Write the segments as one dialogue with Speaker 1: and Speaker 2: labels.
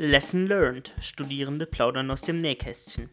Speaker 1: Lesson learned. Studierende plaudern aus dem Nähkästchen.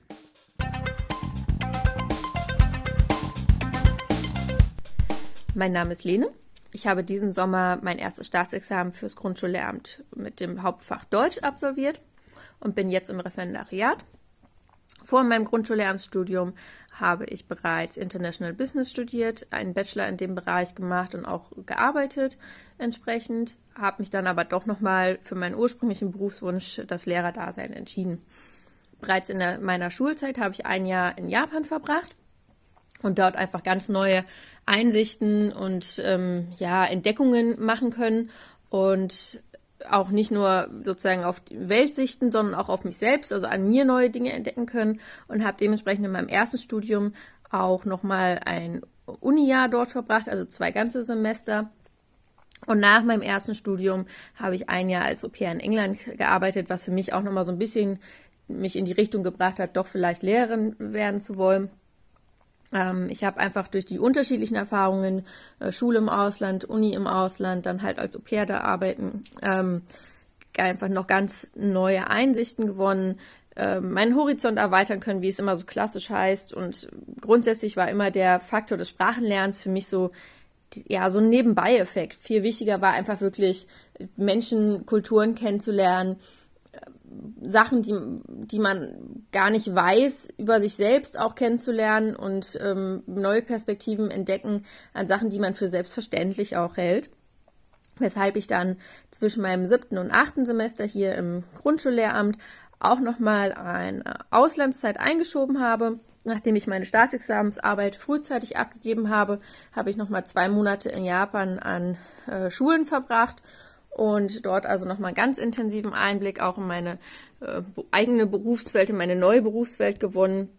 Speaker 2: Mein Name ist Lene. Ich habe diesen Sommer mein erstes Staatsexamen fürs Grundschullehramt mit dem Hauptfach Deutsch absolviert und bin jetzt im Referendariat. Vor meinem Grundschullehramtsstudium habe ich bereits International Business studiert, einen Bachelor in dem Bereich gemacht und auch gearbeitet entsprechend, habe mich dann aber doch nochmal für meinen ursprünglichen Berufswunsch, das Lehrerdasein, entschieden. Bereits in meiner Schulzeit habe ich ein Jahr in Japan verbracht und dort einfach ganz neue Einsichten und Entdeckungen machen können und auch nicht nur sozusagen auf die Welt sichten, sondern auch auf mich selbst, also an mir neue Dinge entdecken können und habe dementsprechend in meinem ersten Studium auch nochmal ein Uni-Jahr dort verbracht, also 2 ganze Semester. Und nach meinem ersten Studium habe ich ein Jahr als Au-pair in England gearbeitet, was für mich auch nochmal so ein bisschen mich in die Richtung gebracht hat, doch vielleicht Lehrerin werden zu wollen. Ich habe einfach durch die unterschiedlichen Erfahrungen, Schule im Ausland, Uni im Ausland, dann halt als Au-pair da arbeiten, einfach noch ganz neue Einsichten gewonnen, meinen Horizont erweitern können, wie es immer so klassisch heißt. Und grundsätzlich war immer der Faktor des Sprachenlernens für mich so ein Nebenbei-Effekt. Viel wichtiger war einfach wirklich Menschen, Kulturen kennenzulernen, Sachen, die man gar nicht weiß, über sich selbst auch kennenzulernen und neue Perspektiven entdecken an Sachen, die man für selbstverständlich auch hält. Weshalb ich dann zwischen meinem 7. und 8. Semester hier im Grundschullehramt auch nochmal eine Auslandszeit eingeschoben habe. Nachdem ich meine Staatsexamensarbeit frühzeitig abgegeben habe, habe ich nochmal 2 Monate in Japan an Schulen verbracht und dort also nochmal einen ganz intensiven Einblick auch in meine eigene Berufswelt, in meine neue Berufswelt gewonnen.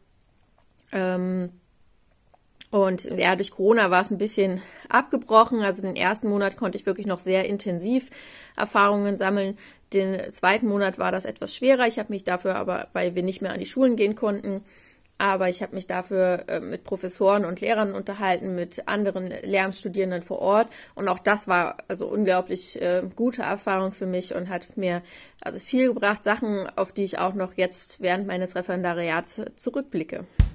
Speaker 2: Durch Corona war es ein bisschen abgebrochen. Also den ersten Monat konnte ich wirklich noch sehr intensiv Erfahrungen sammeln. Den zweiten Monat war das etwas schwerer. Ich habe mich dafür aber, weil wir nicht mehr an die Schulen gehen konnten, aber ich habe mich dafür mit Professoren und Lehrern unterhalten, mit anderen Lehramtsstudierenden vor Ort. Und auch das war also unglaublich gute Erfahrung für mich und hat mir also viel gebracht, Sachen, auf die ich auch noch jetzt während meines Referendariats zurückblicke.